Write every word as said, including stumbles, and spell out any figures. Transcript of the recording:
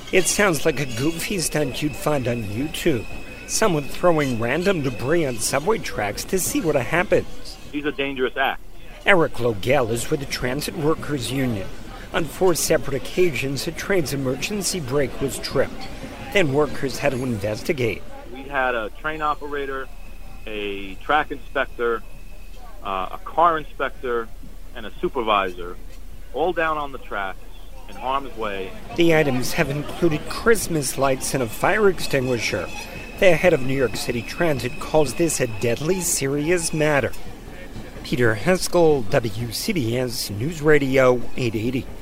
It sounds like a goofy stunt you'd find on YouTube. Someone throwing random debris on subway tracks to see what happens. He's a dangerous act. Eric Logel is with the Transit Workers Union. On four separate occasions, a train's emergency brake was tripped. Then workers had to investigate. We had a train operator, a track inspector, uh, a car inspector, and a supervisor, all down on the tracks in harm's way. The items have included Christmas lights and a fire extinguisher. The head of New York City Transit calls this a deadly serious matter. Peter Haskell, W C B S News Radio eight eighty.